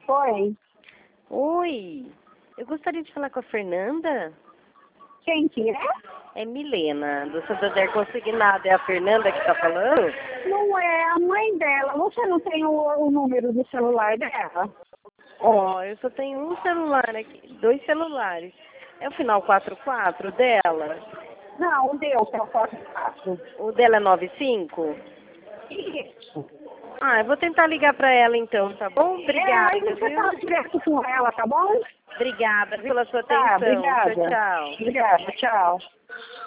Oi, Oi, eu gostaria de falar com a Fernanda. quem que é? É Milena, do Santander Consignado. É a Fernanda que está falando? Não é a mãe dela. Você não tem o número do celular dela? Ó, eu só tenho um celular aqui, dois celulares. É o final 44 dela? Não, o deu, que é o 44. O dela é 95? Isso. Ah, eu vou tentar ligar para ela então, tá bom? Aí Obrigada, você viu? fala direto com ela, tá bom? Obrigada pela sua Tá, atenção. Tchau, obrigada. tchau. Obrigada, tchau.